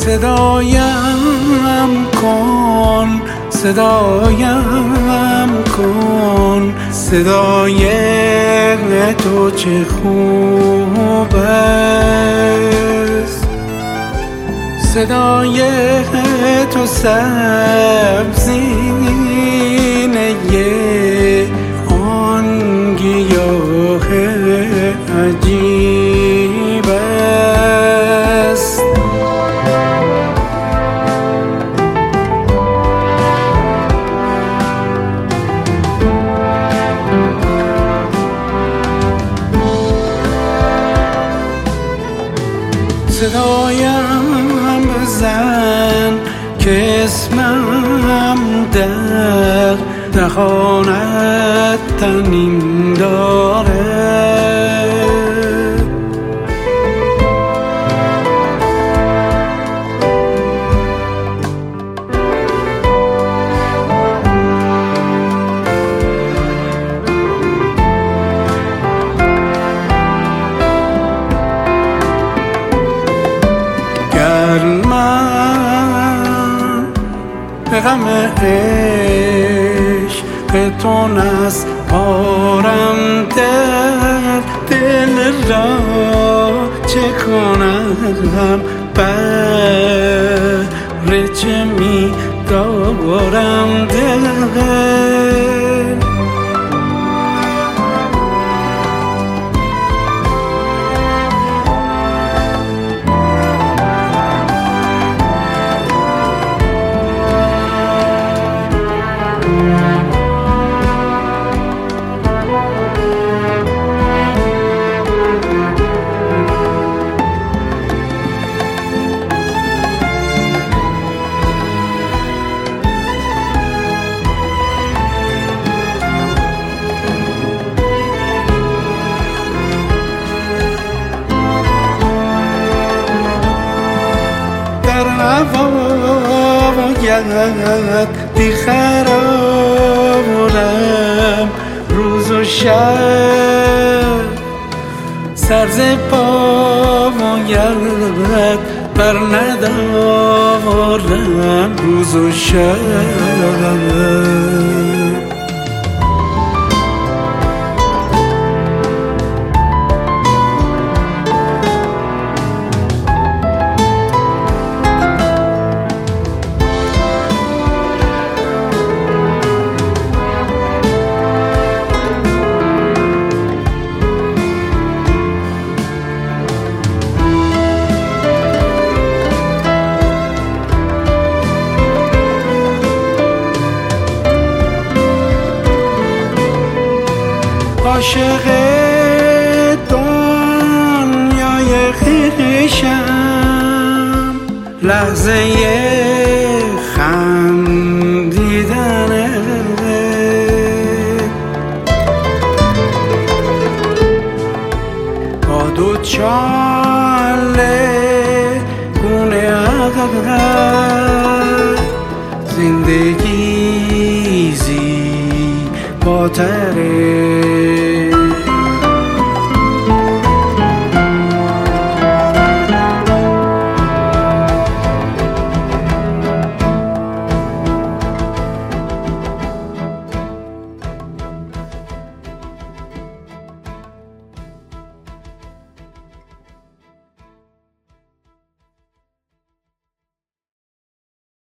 صدایم کن، صدایم کن، صدای تو چه خوب است، صدای تو سبزینه آن گیاه عجیب است. صدایم بزن که اسمم در دهانت طنین داره، به غم عشق تو نسپارم دل را، چه کنم بهر چه می دارم دل. باید بی خرابم روز و شب، سر ز پا باید بر ندارم روز و شب. عاشق دنیای خویشم، لحظه خندیدنه، با دو چاله گونه عقل زندگی زیباتره.